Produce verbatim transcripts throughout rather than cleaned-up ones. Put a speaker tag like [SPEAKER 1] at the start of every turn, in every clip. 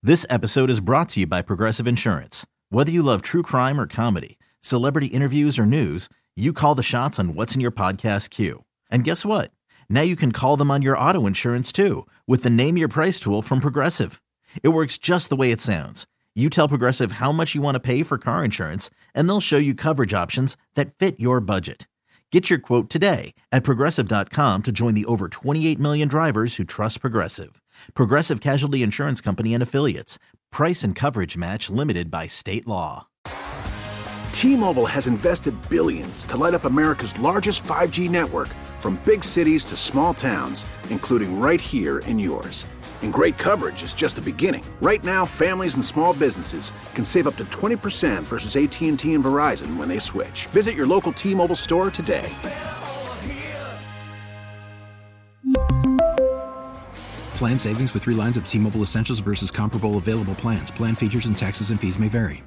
[SPEAKER 1] This episode is brought to you by Progressive Insurance. Whether you love true crime or comedy, celebrity interviews or news, you call the shots on what's in your podcast queue. And guess what? Now you can call them on your auto insurance too with the Name Your Price tool from Progressive. It works just the way it sounds. You tell Progressive how much you want to pay for car insurance, and they'll show you coverage options that fit your budget. Get your quote today at Progressive dot com to join the over twenty-eight million drivers who trust Progressive. Progressive Casualty Insurance Company and Affiliates. Price and coverage match limited by state law.
[SPEAKER 2] T-Mobile has invested billions to light up America's largest five G network, from big cities to small towns, including right here in yours. And great coverage is just the beginning. Right now, families and small businesses can save up to twenty percent versus A T and T and Verizon when they switch. Visit your local T-Mobile store today.
[SPEAKER 3] Plan savings with three lines of T-Mobile Essentials versus comparable available plans. Plan features and taxes and fees may vary.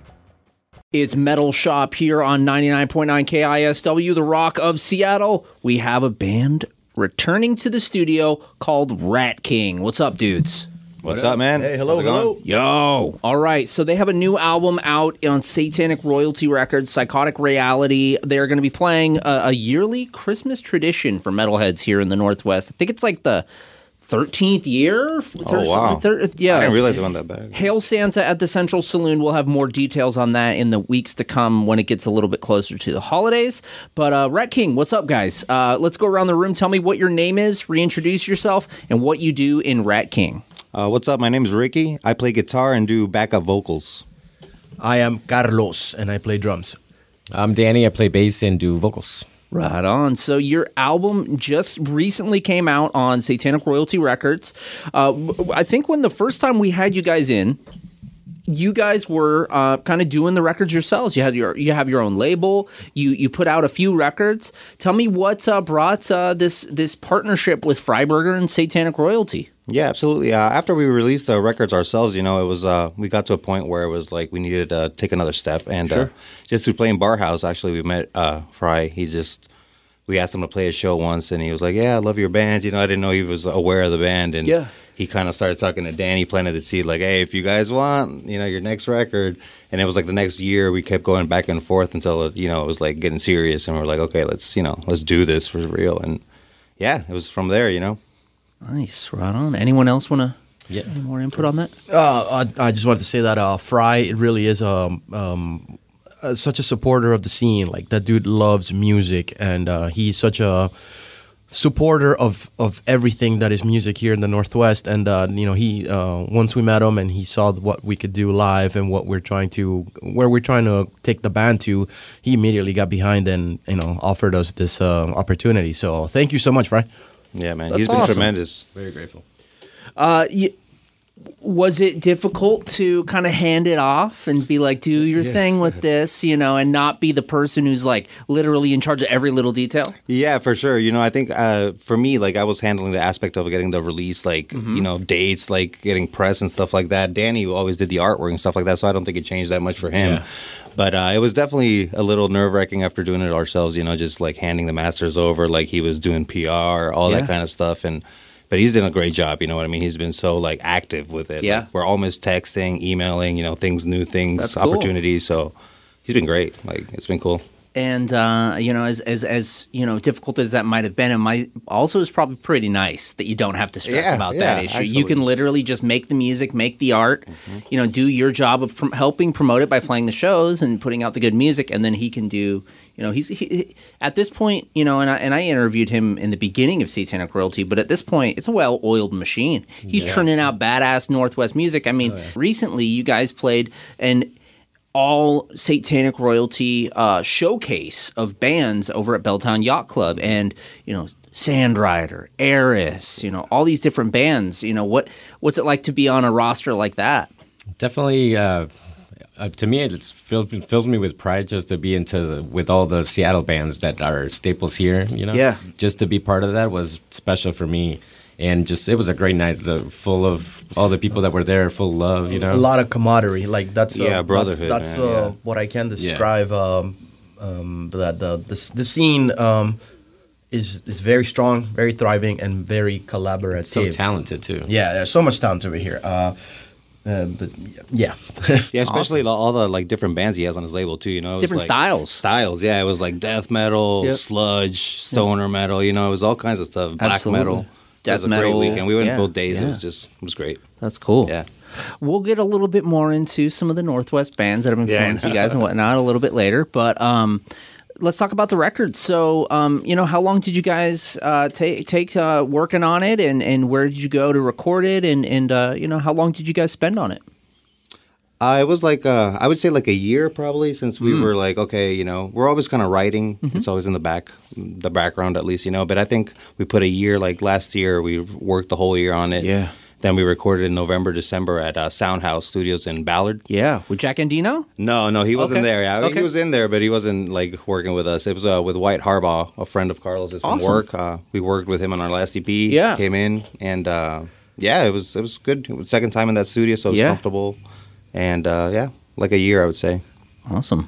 [SPEAKER 4] It's Metal Shop here on ninety-nine point nine K I S W, the Rock of Seattle. We have a band returning to the studio called Rat King. What's up, dudes?
[SPEAKER 5] What's up, man?
[SPEAKER 6] Hey, hello, hello.
[SPEAKER 4] Yo. All right, so they have a new album out on Satanic Royalty Records, Psychotic Reality. They're going to be playing a, a yearly Christmas tradition for metalheads here in the Northwest. I think it's like the thirteenth year?
[SPEAKER 5] Oh, wow.
[SPEAKER 4] third, yeah.
[SPEAKER 5] I didn't realize it went that bad.
[SPEAKER 4] Hail Santa at the Central Saloon. We'll have more details on that in the weeks to come when it gets a little bit closer to the holidays. But uh, Rat King, what's up, guys? Uh, let's go around the room. Tell me what your name is, reintroduce yourself, and what you do in Rat King.
[SPEAKER 5] Uh, what's up? My name is Ricky. I play guitar and do backup vocals.
[SPEAKER 6] I am Carlos, and I play drums.
[SPEAKER 7] I'm Danny. I play bass and do vocals.
[SPEAKER 4] Right on. So your album just recently came out on Satanic Royalty Records. Uh, I think when the first time we had you guys in, you guys were uh, kind of doing the records yourselves. You had your you have your own label. You you put out a few records. Tell me what uh, brought uh, this this partnership with Freiberger and Satanic Royalty.
[SPEAKER 5] Yeah, absolutely. Uh, after we released the records ourselves, you know, it was uh, we got to a point where it was like we needed to take another step. And
[SPEAKER 4] Sure.
[SPEAKER 5] uh, just through playing Bar House, actually, we met uh, Fry. He just we asked him to play a show once, and he was like, "Yeah, I love your band." You know, I didn't know he was aware of the band, and
[SPEAKER 4] Yeah.
[SPEAKER 5] he kind of started talking to Danny, planted the seed, like, "Hey, if you guys want, you know, your next record." And it was like the next year, we kept going back and forth until you know it was like getting serious, and we were like, "Okay, let's you know, let's do this for real." And yeah, it was from there, you know.
[SPEAKER 4] Nice, right on. Anyone else want to
[SPEAKER 7] Yeah.
[SPEAKER 4] any more input on that?
[SPEAKER 6] Uh, I, I just wanted to say that uh, Fry, it really is um, um, uh, such a supporter of the scene. Like, that dude loves music, and uh, he's such a supporter of, of everything that is music here in the Northwest. And, uh, you know, he uh, once we met him and he saw what we could do live and what we're trying to, where we're trying to take the band to, he immediately got behind and, you know, offered us this uh, opportunity. So thank you so much, Fry.
[SPEAKER 5] Yeah, man,
[SPEAKER 4] That's
[SPEAKER 5] he's been
[SPEAKER 4] awesome.
[SPEAKER 5] tremendous.
[SPEAKER 7] Very grateful.
[SPEAKER 4] Uh, y- was it difficult to kind of hand it off and be like, do your thing with this, you know, and not be the person who's like literally in charge of every little detail?
[SPEAKER 5] Yeah, for sure. You know, I think uh, for me, like I was handling the aspect of getting the release, like,
[SPEAKER 4] Mm-hmm.
[SPEAKER 5] you know, dates, like getting press and stuff like that. Danny always did the artwork and stuff like that, so I don't think it changed that much for him.
[SPEAKER 7] Yeah.
[SPEAKER 5] But uh, it was definitely a little nerve-wracking after doing it ourselves, you know, just like handing the masters over, like he was doing P R, all
[SPEAKER 4] Yeah.
[SPEAKER 5] that kind of stuff. And But he's done a great job, you know what I mean? He's been so like active with it.
[SPEAKER 4] Yeah.
[SPEAKER 5] Like, we're almost texting, emailing, you know, things, new things,
[SPEAKER 4] That's cool.
[SPEAKER 5] opportunities. So he's been great. Like, it's been cool.
[SPEAKER 4] And, uh, you know, as, as, as, you know, difficult as that might have been, it might also is probably pretty nice that you don't have to stress
[SPEAKER 5] Yeah,
[SPEAKER 4] about
[SPEAKER 5] yeah,
[SPEAKER 4] that issue. You
[SPEAKER 5] absolutely.
[SPEAKER 4] can literally just make the music, make the art, you know, do your job of prom- helping promote it by playing the shows and putting out the good music. And then he can do, you know, he's he, he- at this point, you know, and I, and I interviewed him in the beginning of Satanic Royalty, but at this point, it's a well-oiled machine. He's churning out badass Northwest music. I mean, recently you guys played an all Satanic Royalty uh, showcase of bands over at Belltown Yacht Club, and you know, Sandrider, Eris, you know, all these different bands. You know, what what's it like to be on a roster like that?
[SPEAKER 7] Definitely, uh, uh, to me, it fills, it fills me with pride just to be into the, with all the Seattle bands that are staples here. You know,
[SPEAKER 4] Yeah.
[SPEAKER 7] Just to be part of that was special for me, and just it was a great night, the, full of all the people that were there, full of love. You know,
[SPEAKER 6] A lot of camaraderie. Like, that's uh,
[SPEAKER 5] Yeah, brotherhood,
[SPEAKER 6] That's, that's
[SPEAKER 5] man,
[SPEAKER 6] uh,
[SPEAKER 5] yeah.
[SPEAKER 6] what I can describe. Um, um, that the the, the scene um, is is very strong, very thriving, and very collaborative.
[SPEAKER 7] so talented too.
[SPEAKER 6] Yeah, there's so much talent over here. Uh, Uh, but yeah,
[SPEAKER 5] Yeah, especially the- all the like different bands he has on his label too. You know, It was,
[SPEAKER 4] Different
[SPEAKER 5] like,
[SPEAKER 4] styles.
[SPEAKER 5] Styles, yeah. It was like death metal,
[SPEAKER 4] Yep.
[SPEAKER 5] sludge, stoner metal. You know, it was all kinds of stuff. Black
[SPEAKER 4] Absolutely.
[SPEAKER 5] metal.
[SPEAKER 4] Death
[SPEAKER 5] it was a
[SPEAKER 4] metal,
[SPEAKER 5] great weekend. We went
[SPEAKER 4] yeah,
[SPEAKER 5] both days.
[SPEAKER 4] yeah.
[SPEAKER 5] It was just, it was great.
[SPEAKER 4] That's cool.
[SPEAKER 5] Yeah.
[SPEAKER 4] We'll get a little bit more into some of the Northwest bands that have
[SPEAKER 5] Yeah, I
[SPEAKER 4] influenced you
[SPEAKER 5] know.
[SPEAKER 4] guys and whatnot a little bit later. But um, let's talk about the record. So, um, you know, how long did you guys uh, take take uh, working on it, and, and where did you go to record it, and and uh, you know, how long did you guys spend on it?
[SPEAKER 5] Uh, it was like, uh, I would say like a year probably since we were like, okay, you know, we're always kind of writing. It's always in the back, the background at least, you know. But I think we put a year, like last year, we worked the whole year on it.
[SPEAKER 4] Yeah.
[SPEAKER 5] Then we recorded in November, December at uh, Soundhouse Studios in Ballard.
[SPEAKER 4] Yeah, with Jack Endino.
[SPEAKER 5] No, no, he wasn't
[SPEAKER 4] Okay.
[SPEAKER 5] there. Yeah,
[SPEAKER 4] Okay.
[SPEAKER 5] he was in there, but he wasn't like working with us. It was uh, with White Harbaugh, a friend of Carlos's from
[SPEAKER 4] Awesome.
[SPEAKER 5] work. Uh, we worked with him on our last E P.
[SPEAKER 4] Yeah.
[SPEAKER 5] Came in and uh, yeah, it was it was good. It was second time in that studio, so it was
[SPEAKER 4] Yeah.
[SPEAKER 5] comfortable. And uh, yeah, like a year, I would say.
[SPEAKER 4] Awesome.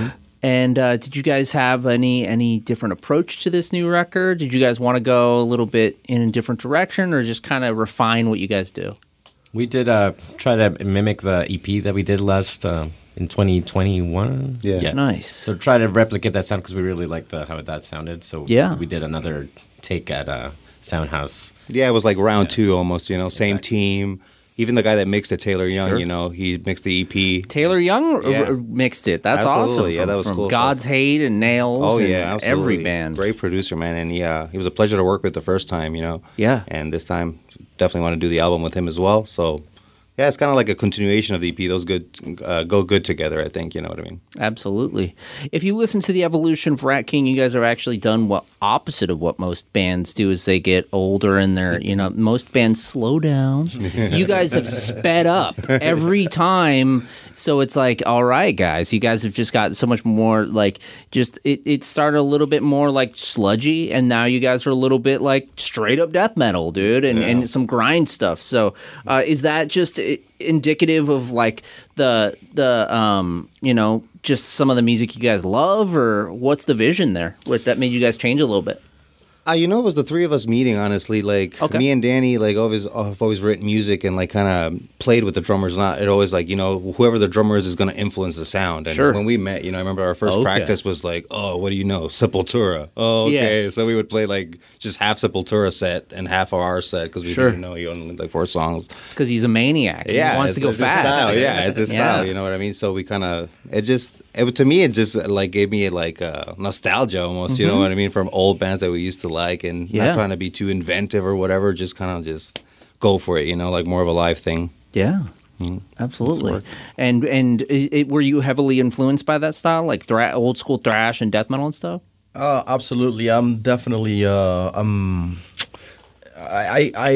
[SPEAKER 4] And uh, did you guys have any any different approach to this new record? Did you guys want to go a little bit in a different direction, or just kind of refine what you guys do?
[SPEAKER 7] We did uh, try to mimic the E P that we did last uh, in twenty twenty-one.
[SPEAKER 5] Yeah.
[SPEAKER 4] Nice.
[SPEAKER 7] So try to replicate that sound because we really liked the, how that sounded. So
[SPEAKER 4] Yeah.
[SPEAKER 7] we did another take at uh, Soundhouse.
[SPEAKER 5] Yeah, it was like round
[SPEAKER 7] Yeah.
[SPEAKER 5] two almost. You know, same
[SPEAKER 7] Exactly.
[SPEAKER 5] team. Even the guy that mixed it, Taylor Young.
[SPEAKER 7] Sure.
[SPEAKER 5] You know, he mixed the E P.
[SPEAKER 4] Taylor Young r-
[SPEAKER 5] Yeah.
[SPEAKER 4] r- mixed it. That's
[SPEAKER 5] Absolutely.
[SPEAKER 4] awesome.
[SPEAKER 5] Yeah,
[SPEAKER 4] From,
[SPEAKER 5] that was
[SPEAKER 4] from
[SPEAKER 5] cool.
[SPEAKER 4] God's Hate and Nails.
[SPEAKER 5] Oh
[SPEAKER 4] and
[SPEAKER 5] yeah, absolutely.
[SPEAKER 4] every band.
[SPEAKER 5] Great producer, man, and yeah, he was a pleasure to work with the first time, you know.
[SPEAKER 4] Yeah.
[SPEAKER 5] And this time, definitely want to do the album with him as well. So, yeah, it's kind of like a continuation of the E P. Those good uh, go good together, I think. You know what I mean?
[SPEAKER 4] Absolutely. If you listen to the evolution of Rat King, you guys have actually done what opposite of what most bands do as they get older and they're, you know, most bands slow down. You guys have sped up every time. So it's like, all right, guys, you guys have just got so much more like just it, it started a little bit more like sludgy, and now you guys are a little bit like straight up death metal, dude, and, and some grind stuff. So uh, is that just i- indicative of like the the um you know just some of the music you guys love, or what's the vision there? What that made you guys change a little bit?
[SPEAKER 5] Uh, you know, it was the three of us meeting, honestly. Like,
[SPEAKER 4] Okay.
[SPEAKER 5] me and Danny, like, always, have always written music and, like, kind of played with the drummers. Not, it always, like, you know, whoever the drummer is is going to influence the sound. And
[SPEAKER 4] Sure.
[SPEAKER 5] when we met, you know, I remember our first
[SPEAKER 4] Okay.
[SPEAKER 5] practice was like, oh, what do you know? Sepultura. Oh, okay.
[SPEAKER 4] Yeah.
[SPEAKER 5] So we would play, like, just half Sepultura set and half of our set because we
[SPEAKER 4] Sure.
[SPEAKER 5] didn't know he only, like, four songs.
[SPEAKER 4] It's because he's a maniac.
[SPEAKER 5] Yeah,
[SPEAKER 4] he wants to
[SPEAKER 5] it's-
[SPEAKER 4] go
[SPEAKER 5] it's his
[SPEAKER 4] fast.
[SPEAKER 5] Style. Yeah, it's his
[SPEAKER 4] Yeah.
[SPEAKER 5] style. You know what I mean? So we kind of it just it to me it just like gave me like uh, nostalgia almost. You know what I mean? From old bands that we used to like, and
[SPEAKER 4] Mm-hmm. Yeah.
[SPEAKER 5] not trying to be too inventive or whatever. Just kind of just go for it. You know, like more of a live thing.
[SPEAKER 4] Yeah, absolutely. And and i it, were you heavily influenced by that style, like thra- old school thrash and death metal and stuff?
[SPEAKER 6] Uh, absolutely. I'm definitely. Uh, um, I, I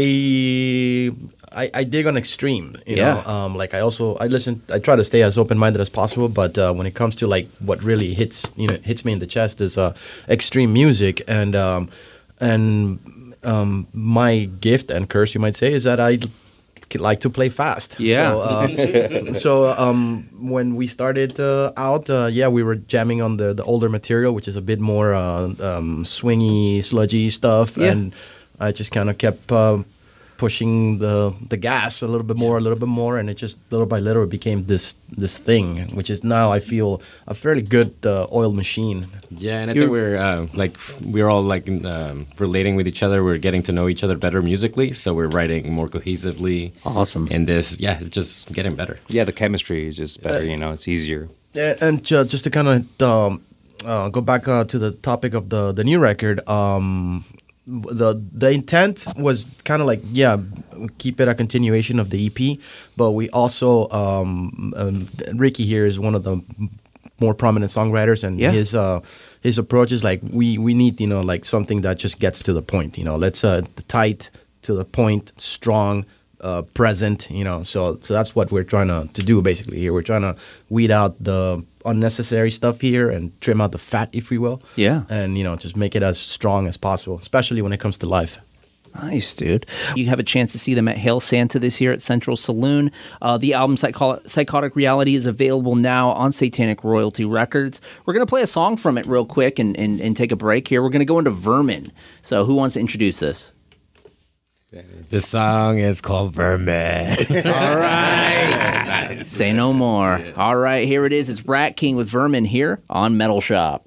[SPEAKER 6] I I dig on extreme. You
[SPEAKER 4] Yeah.
[SPEAKER 6] know. Um, like I also I listen. I try to stay as open minded as possible. But uh, when it comes to like what really hits you know hits me in the chest is uh, extreme music, and um, and um, my gift and curse, you might say, is that I like to play fast.
[SPEAKER 4] Yeah.
[SPEAKER 6] So, uh, so um, when we started uh, out, uh, yeah, we were jamming on the, the older material, which is a bit more uh, um, swingy, sludgy stuff,
[SPEAKER 4] Yeah.
[SPEAKER 6] and I just kind of kept uh, pushing the the gas a little bit more, a little bit more, and it just little by little it became this this thing, which is now I feel a fairly good uh, oil machine.
[SPEAKER 7] Yeah, and I
[SPEAKER 4] You're-
[SPEAKER 7] think we're uh, like we're all like um, relating with each other. We're getting to know each other better musically, so we're writing more cohesively.
[SPEAKER 4] Awesome.
[SPEAKER 7] And this, yeah, it's just getting better.
[SPEAKER 5] Yeah, the chemistry is just better. You know, it's easier.
[SPEAKER 6] Yeah, and uh, just to kind of um, uh, go back uh, to the topic of the the new record, um, the the intent was kind of like yeah, keep it a continuation of the E P, but we also um, um, Ricky here is one of the more prominent songwriters, and
[SPEAKER 4] Yeah.
[SPEAKER 6] his uh, his approach is like we we need you know like something that just gets to the point. You know, let's uh, tight to the point, strong. Uh, present, you know, so so that's what we're trying to, to do basically here. We're trying to weed out the unnecessary stuff here and trim out the fat, if you will.
[SPEAKER 4] Yeah.
[SPEAKER 6] And you know, just make it as strong as possible, especially when it comes to life.
[SPEAKER 4] Nice, dude. You have a chance to see them at Hail Santa this year at Central Saloon. Uh, the album Psycho- Psychotic Reality is available now on Satanic Royalty Records. We're going to play a song from it real quick and, and, and take a break here. We're going to go into Vermin. So who wants to introduce this?
[SPEAKER 7] This song is called Vermin.
[SPEAKER 4] All right. Say no more. Yeah. All right, here it is. It's Rat King with Vermin here on Metal Shop.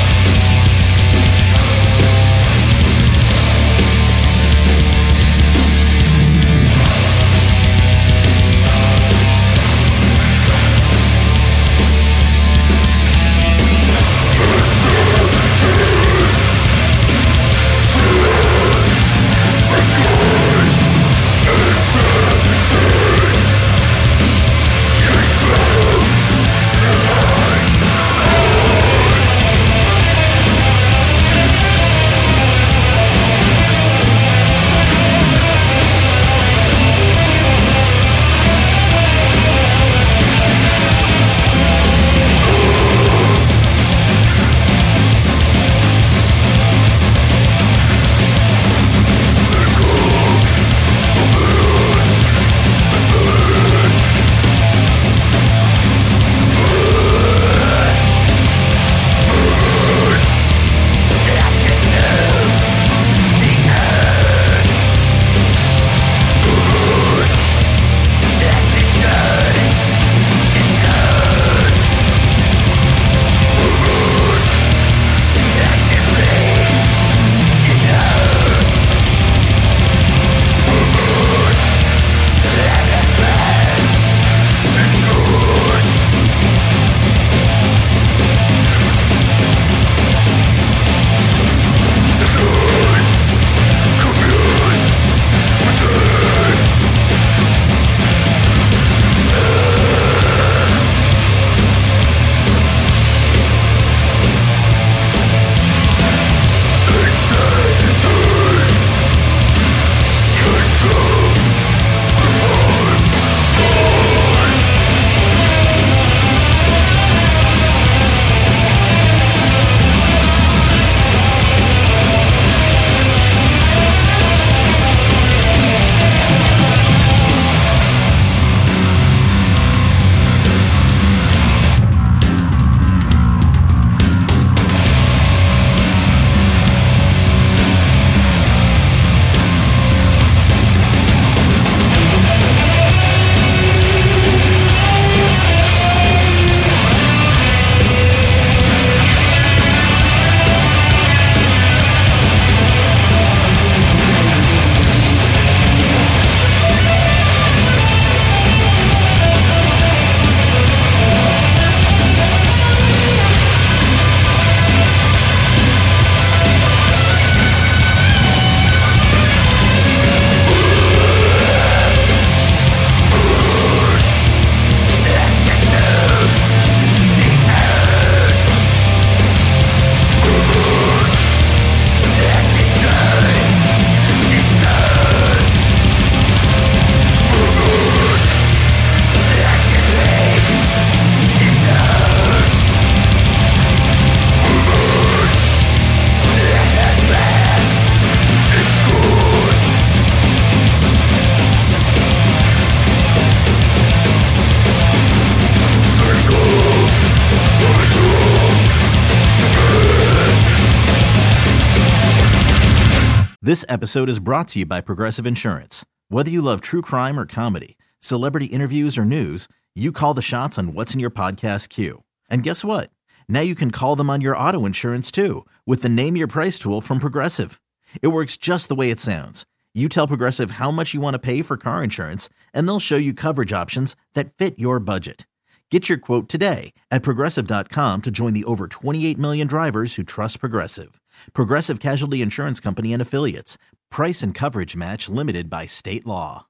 [SPEAKER 1] This episode is brought to you by Progressive Insurance. Whether you love true crime or comedy, celebrity interviews or news, you call the shots on what's in your podcast queue. And guess what? Now you can call them on your auto insurance too with the Name Your Price tool from Progressive. It works just the way it sounds. You tell Progressive how much you want to pay for car insurance, and they'll show you coverage options that fit your budget. Get your quote today at Progressive dot com to join the over twenty-eight million drivers who trust Progressive. Progressive Casualty Insurance Company and Affiliates. Price and coverage match limited by state law.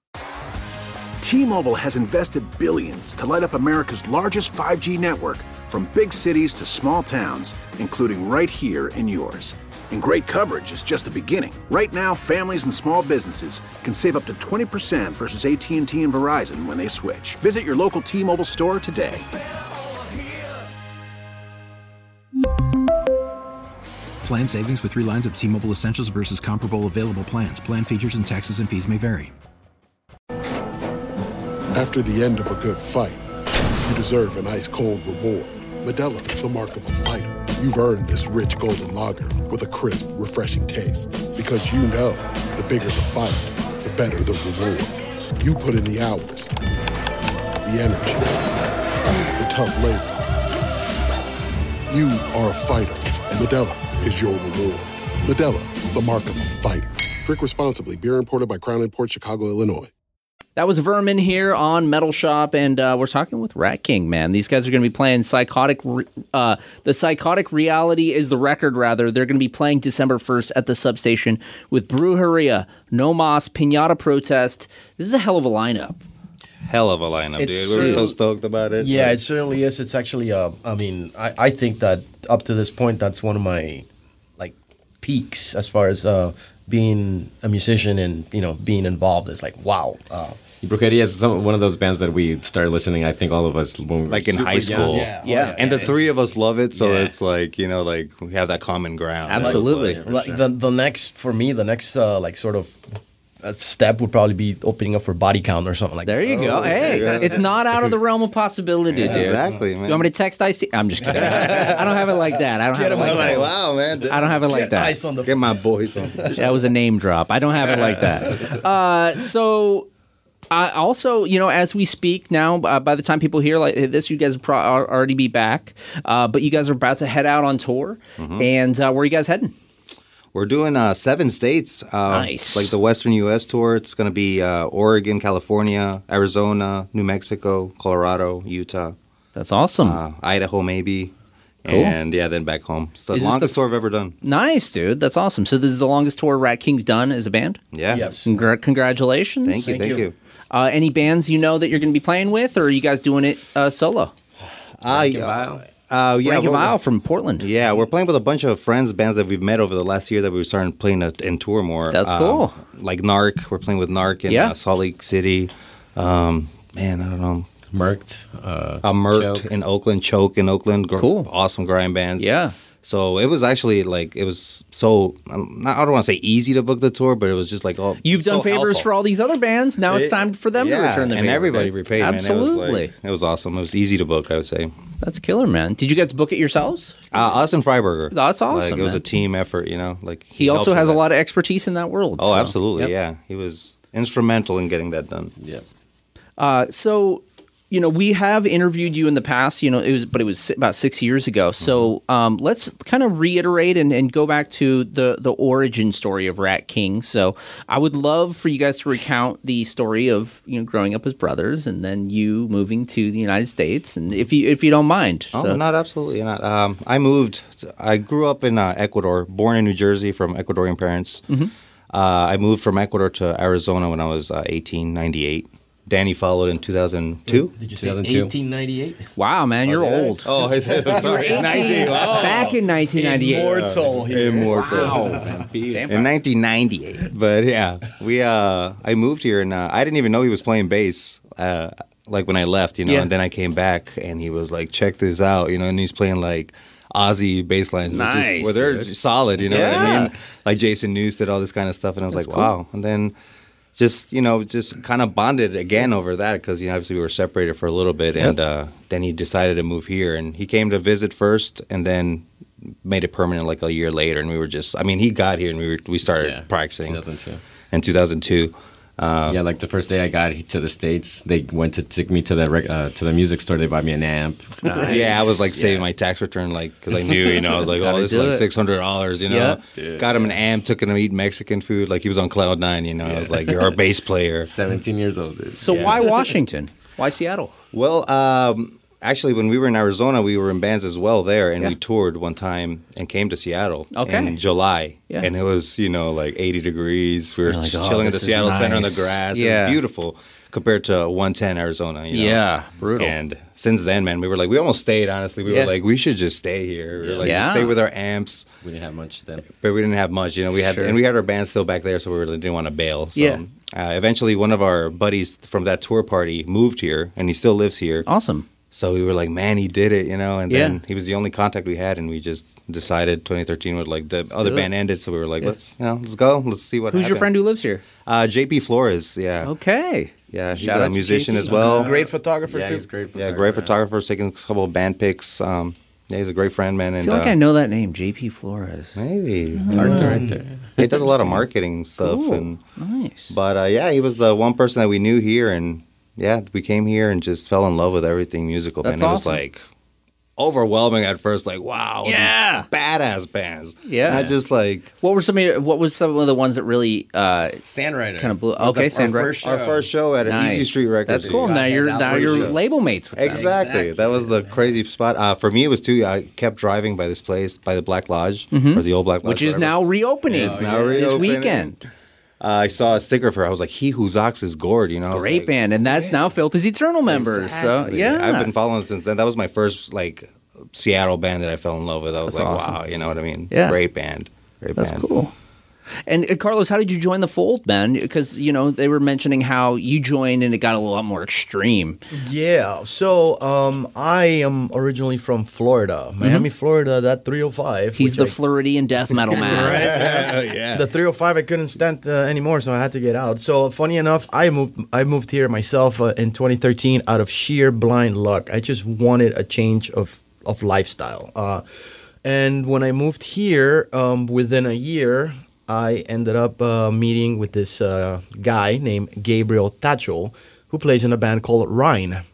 [SPEAKER 2] T-Mobile has invested billions to light up America's largest five G network, from big cities to small towns, including right here in yours. And great coverage is just the beginning. Right now, families and small businesses can save up to twenty percent versus A T and T and Verizon when they switch. Visit your local T-Mobile store today.
[SPEAKER 3] Plan savings with three lines of T-Mobile Essentials versus comparable available plans. Plan features and taxes and fees may vary.
[SPEAKER 8] After the end of a good fight, you deserve an ice-cold reward. Modelo is the mark of a fighter. You've earned this rich golden lager with a crisp, refreshing taste. Because you know, the bigger the fight, the better the reward. You put in the hours, the energy, the tough labor. You are a fighter, and Modelo is your reward. Modelo, the mark of a fighter. Drink responsibly. Beer imported by Crown Imports, Chicago, Illinois.
[SPEAKER 4] That was Vermin here on Metal Shop, and uh, we're talking with Rat King, man. These guys are going to be playing Psychotic... Re- uh, the Psychotic Reality is the record, rather. They're going to be playing December first at the Substation with Brujeria, No Mas, Pinata Protest. This is a hell of a lineup.
[SPEAKER 5] Hell of a lineup,
[SPEAKER 6] It's
[SPEAKER 5] dude. We were so
[SPEAKER 6] true.
[SPEAKER 5] stoked about it.
[SPEAKER 6] Yeah,
[SPEAKER 5] Like,
[SPEAKER 6] it certainly is. It's actually, uh, I mean, I, I think that up to this point, that's one of my like peaks as far as uh, being a musician and you know being involved. It's like wow. Uh,
[SPEAKER 7] Brujeria is some, one of those bands that we started listening. I think all of us when we were
[SPEAKER 5] like in
[SPEAKER 7] super
[SPEAKER 5] high school.
[SPEAKER 7] young.
[SPEAKER 6] Yeah.
[SPEAKER 4] Yeah.
[SPEAKER 5] And the three of us love it, so
[SPEAKER 6] Yeah.
[SPEAKER 5] it's like, you know, like we have that common ground.
[SPEAKER 4] Absolutely.
[SPEAKER 5] It's
[SPEAKER 6] like the the next for me, the next uh, like sort of uh, step would probably be opening up for Body Count or something like
[SPEAKER 4] There
[SPEAKER 6] that.
[SPEAKER 4] you go. Hey,
[SPEAKER 5] yeah.
[SPEAKER 4] it's not out of the realm of possibility,
[SPEAKER 5] Yeah,
[SPEAKER 4] dude.
[SPEAKER 5] exactly, man.
[SPEAKER 4] You want me to text I C? I'm just kidding. I don't have it like that. I don't have it
[SPEAKER 6] him
[SPEAKER 4] like
[SPEAKER 6] on
[SPEAKER 5] like,
[SPEAKER 4] that.
[SPEAKER 5] wow, man.
[SPEAKER 4] I don't have it like that.
[SPEAKER 6] Ice on the
[SPEAKER 5] Get my boys on.
[SPEAKER 4] That was a name drop. I don't have it like that. Uh, so, uh, also, you know, as we speak now, uh, by the time people hear like this, you guys will pro- al- already be back. Uh, but you guys are about to head out on tour.
[SPEAKER 5] Mm-hmm.
[SPEAKER 4] And uh, where are you guys heading?
[SPEAKER 5] We're doing uh, seven states. Uh,
[SPEAKER 4] Nice.
[SPEAKER 5] Like the Western U S tour. It's going to be uh, Oregon, California, Arizona, New Mexico, Colorado, Utah,
[SPEAKER 4] That's awesome.
[SPEAKER 5] uh, Idaho, maybe.
[SPEAKER 4] Cool.
[SPEAKER 5] And yeah, then back home. It's the
[SPEAKER 4] Is this
[SPEAKER 5] longest
[SPEAKER 4] the-
[SPEAKER 5] tour I've ever done.
[SPEAKER 4] Nice, dude. That's awesome. So this is the longest tour Rat King's done as a band?
[SPEAKER 5] Yeah.
[SPEAKER 6] Yes.
[SPEAKER 4] Congra- congratulations.
[SPEAKER 5] Thank you.
[SPEAKER 6] Thank
[SPEAKER 5] Thank,
[SPEAKER 6] you.
[SPEAKER 5] you.
[SPEAKER 4] Uh, any bands you know that you're going to be playing with, or are you guys doing it uh, solo?
[SPEAKER 5] Uh,
[SPEAKER 7] and
[SPEAKER 5] yeah,
[SPEAKER 7] Vile.
[SPEAKER 5] uh, yeah,
[SPEAKER 4] Rank and
[SPEAKER 5] we're-
[SPEAKER 4] Vile from Portland.
[SPEAKER 5] Yeah, we're playing with a bunch of friends, bands that we've met over the last year that we were starting playing a, and tour more.
[SPEAKER 4] That's
[SPEAKER 5] Um,
[SPEAKER 4] cool.
[SPEAKER 5] Like Narc, we're playing with Narc in
[SPEAKER 4] Yeah.
[SPEAKER 5] uh, Salt Lake City. Um, man, I don't know.
[SPEAKER 7] Merked. Uh,
[SPEAKER 5] Uh, Merked
[SPEAKER 7] Choke.
[SPEAKER 5] in Oakland, Choke in Oakland. Gr-
[SPEAKER 4] Cool.
[SPEAKER 5] Awesome grind bands.
[SPEAKER 4] Yeah.
[SPEAKER 5] So it was actually like, it was so, um, not, I don't want to say easy to book the tour, but it was just like, oh,
[SPEAKER 4] You've done
[SPEAKER 5] so
[SPEAKER 4] favors
[SPEAKER 5] helpful.
[SPEAKER 4] for all these other bands. Now it's
[SPEAKER 5] It-
[SPEAKER 4] time for them to
[SPEAKER 5] yeah,
[SPEAKER 4] return the
[SPEAKER 5] and
[SPEAKER 4] favor.
[SPEAKER 5] everybody
[SPEAKER 4] man.
[SPEAKER 5] repaid, man. It was,
[SPEAKER 4] Absolutely.
[SPEAKER 5] like- it was awesome. It was easy to book, I would say.
[SPEAKER 4] That's killer, man. Did you guys book it yourselves?
[SPEAKER 5] Uh, us and Freiberger.
[SPEAKER 4] That's awesome,
[SPEAKER 5] Like, it was
[SPEAKER 4] man.
[SPEAKER 5] a team effort, you know. Like
[SPEAKER 4] He, also
[SPEAKER 5] helps
[SPEAKER 4] has a
[SPEAKER 5] with that.
[SPEAKER 4] lot of expertise in that world.
[SPEAKER 5] Oh,
[SPEAKER 4] so-
[SPEAKER 5] absolutely,
[SPEAKER 4] Yep.
[SPEAKER 5] yeah. He was instrumental in getting that done.
[SPEAKER 7] yeah.
[SPEAKER 4] Uh, so, you know, we have interviewed you in the past, you know, it was, but it was si- about six years ago. So um, let's kind of reiterate and, and go back to the, the origin story of Rat King. So I would love for you guys to recount the story of, you know, growing up as brothers and then you moving to the United States. And if you, if you don't mind.
[SPEAKER 5] Oh,
[SPEAKER 4] so.
[SPEAKER 5] not absolutely not. Um, I moved. I grew up in uh, Ecuador, born in New Jersey from Ecuadorian parents.
[SPEAKER 4] Mm-hmm.
[SPEAKER 5] Uh, I moved from Ecuador to Arizona when I was uh, eighteen ninety-eight. Danny followed in two thousand two.
[SPEAKER 6] Did you say
[SPEAKER 7] two thousand two.
[SPEAKER 6] eighteen ninety-eight?
[SPEAKER 4] Wow, man, you're old.
[SPEAKER 5] Oh, I said, sorry,
[SPEAKER 4] eighteen, back in nineteen ninety-eight.
[SPEAKER 6] Immortal here.
[SPEAKER 5] Immortal.
[SPEAKER 4] Wow. Damn.
[SPEAKER 5] In nineteen ninety-eight. But yeah, we. Uh, I moved here and uh, I didn't even know he was playing bass. Uh, like when I left, you know,
[SPEAKER 4] Yeah.
[SPEAKER 5] and then I came back and he was like, "Check this out," you know, and he's playing like Aussie bass lines, which
[SPEAKER 4] Nice,
[SPEAKER 5] is, where they're
[SPEAKER 4] dude.
[SPEAKER 5] solid, you know what I
[SPEAKER 4] Yeah.
[SPEAKER 5] mean? Like Jason Newsted, all this kind of stuff, and I was
[SPEAKER 4] That's
[SPEAKER 5] like,
[SPEAKER 4] cool.
[SPEAKER 5] wow. And then just you know, just kind of bonded again over that because you know obviously we were separated for a little bit,
[SPEAKER 4] Yep.
[SPEAKER 5] and uh, then he decided to move here, and he came to visit first, and then made it permanent like a year later, and we were just, I mean, he got here and we were, we started
[SPEAKER 7] Yeah,
[SPEAKER 5] practicing
[SPEAKER 7] two thousand two.
[SPEAKER 5] in two thousand two.
[SPEAKER 7] yeah, like the first day I got to the States, they went to take me to the rec- uh, to the music store. They bought me an amp.
[SPEAKER 5] Yeah, I was like saving my tax return, like because I knew, you know, I was like, oh,
[SPEAKER 4] Gotta
[SPEAKER 5] this is
[SPEAKER 4] do
[SPEAKER 5] like
[SPEAKER 4] it.
[SPEAKER 5] six hundred dollars, you know.
[SPEAKER 4] Yeah.
[SPEAKER 5] Got him an amp, took him to eat Mexican food, like he was on cloud nine, you know. I was like, you're our bass player.
[SPEAKER 7] seventeen years old. Dude.
[SPEAKER 4] So
[SPEAKER 5] Yeah.
[SPEAKER 4] why Washington? Why Seattle?
[SPEAKER 5] Well, um, actually, when we were in Arizona, we were in bands as well there, and
[SPEAKER 4] Yeah.
[SPEAKER 5] we toured one time and came to Seattle
[SPEAKER 4] Okay.
[SPEAKER 5] in July,
[SPEAKER 4] Yeah.
[SPEAKER 5] and it was you know like eighty degrees. We were
[SPEAKER 4] You're like,
[SPEAKER 5] just
[SPEAKER 4] "Oh,
[SPEAKER 5] chilling at the
[SPEAKER 4] this is
[SPEAKER 5] Seattle Center on the
[SPEAKER 4] nice."
[SPEAKER 5] grass. It
[SPEAKER 4] Yeah.
[SPEAKER 5] was beautiful compared to one ten Arizona. You know?
[SPEAKER 4] Yeah, brutal.
[SPEAKER 5] And since then, man, we were like, we almost stayed. Honestly, we
[SPEAKER 4] Yeah.
[SPEAKER 5] were like, we should just stay here. We were like,
[SPEAKER 4] Yeah.
[SPEAKER 5] just stay with our amps.
[SPEAKER 7] We didn't have much then.
[SPEAKER 5] But we didn't have much, you know. We had
[SPEAKER 4] Sure.
[SPEAKER 5] and we had our band still back there, so we really didn't want to bail. So
[SPEAKER 4] Yeah.
[SPEAKER 5] uh, eventually, one of our buddies from that tour party moved here, and he still lives here.
[SPEAKER 4] Awesome.
[SPEAKER 5] So we were like, man, he did it, you know. And
[SPEAKER 4] Yeah.
[SPEAKER 5] then he was the only contact we had, and we just decided twenty thirteen would like the other
[SPEAKER 4] do
[SPEAKER 5] band
[SPEAKER 4] it.
[SPEAKER 5] ended, so we were like, let's you know, let's go, let's see what.
[SPEAKER 4] Who's your
[SPEAKER 5] happens.
[SPEAKER 4] friend who lives here?
[SPEAKER 5] Uh, J P Flores, yeah,
[SPEAKER 4] Okay.
[SPEAKER 5] yeah, he's
[SPEAKER 4] Shout out
[SPEAKER 5] a
[SPEAKER 4] to
[SPEAKER 5] musician
[SPEAKER 4] J P.
[SPEAKER 5] as well.
[SPEAKER 6] Great photographer
[SPEAKER 7] Yeah,
[SPEAKER 6] too.
[SPEAKER 7] he's great.
[SPEAKER 5] Yeah, great photographer, taking a couple of band pics. Um, Yeah, he's a great friend, man.
[SPEAKER 4] I
[SPEAKER 5] And
[SPEAKER 4] feel like
[SPEAKER 5] uh,
[SPEAKER 4] I know that name, J P Flores.
[SPEAKER 5] maybe
[SPEAKER 7] Art director.
[SPEAKER 5] he does a lot of marketing stuff.
[SPEAKER 4] Cool.
[SPEAKER 5] And
[SPEAKER 4] Nice.
[SPEAKER 5] but uh, yeah, he was the one person that we knew here, and yeah, we came here and just fell in love with everything musical.
[SPEAKER 4] That's
[SPEAKER 5] man, it was
[SPEAKER 4] awesome.
[SPEAKER 5] like overwhelming at first. Like, wow,
[SPEAKER 4] Yeah.
[SPEAKER 5] these badass bands.
[SPEAKER 4] Yeah.
[SPEAKER 5] not just like
[SPEAKER 4] What were some of your, what was some of the ones that really uh,
[SPEAKER 7] Sandwriter.
[SPEAKER 4] kind of blew?
[SPEAKER 7] Was the-
[SPEAKER 4] Okay,
[SPEAKER 7] our
[SPEAKER 4] Sandwriter.
[SPEAKER 7] first show.
[SPEAKER 5] our first show at
[SPEAKER 4] Nice.
[SPEAKER 5] Easy Street Records.
[SPEAKER 4] That's cool.
[SPEAKER 7] got
[SPEAKER 4] Now
[SPEAKER 7] that
[SPEAKER 4] you're
[SPEAKER 7] out
[SPEAKER 4] now
[SPEAKER 7] for
[SPEAKER 4] you're
[SPEAKER 7] sure.
[SPEAKER 4] label mates with them.
[SPEAKER 5] Exactly. That was the crazy spot. Uh, for me, it was too. I kept driving by this place, by the Black Lodge, or the old Black Lodge.
[SPEAKER 4] Mm-hmm. Which is
[SPEAKER 5] whatever.
[SPEAKER 4] now reopening.
[SPEAKER 5] It's now
[SPEAKER 4] this
[SPEAKER 5] reopening.
[SPEAKER 4] weekend.
[SPEAKER 5] Uh, I saw a sticker for. I was like, "He who Zox is gored." You know, I was
[SPEAKER 4] Great
[SPEAKER 5] like,
[SPEAKER 4] band, and that's now Filthy's Eternal members.
[SPEAKER 5] Exactly.
[SPEAKER 4] So yeah,
[SPEAKER 5] I've been following since then. That was my first like Seattle band that I fell in love with. I was
[SPEAKER 4] That's
[SPEAKER 5] like,
[SPEAKER 4] awesome.
[SPEAKER 5] wow, you know what I mean?
[SPEAKER 4] Yeah.
[SPEAKER 5] Great band. Great
[SPEAKER 4] That's
[SPEAKER 5] band.
[SPEAKER 4] cool. And uh, Carlos, how did you join the fold, man? Because you know they were mentioning how you joined and it got a lot more extreme.
[SPEAKER 6] Yeah. So um, I am originally from Florida, Miami, Florida. That three oh five.
[SPEAKER 4] Mm-hmm. He's
[SPEAKER 6] which
[SPEAKER 4] the
[SPEAKER 6] I-
[SPEAKER 4] Floridian death metal man.
[SPEAKER 5] yeah.
[SPEAKER 6] The three oh five I couldn't stand uh, anymore, so I had to get out. So funny enough, I moved I moved here myself uh, in twenty thirteen out of sheer blind luck. I just wanted a change of of lifestyle. Uh, and when I moved here, um, within a year, I ended up uh, meeting with this uh, guy named Gabriel Tacho, who plays in a band called Rhine.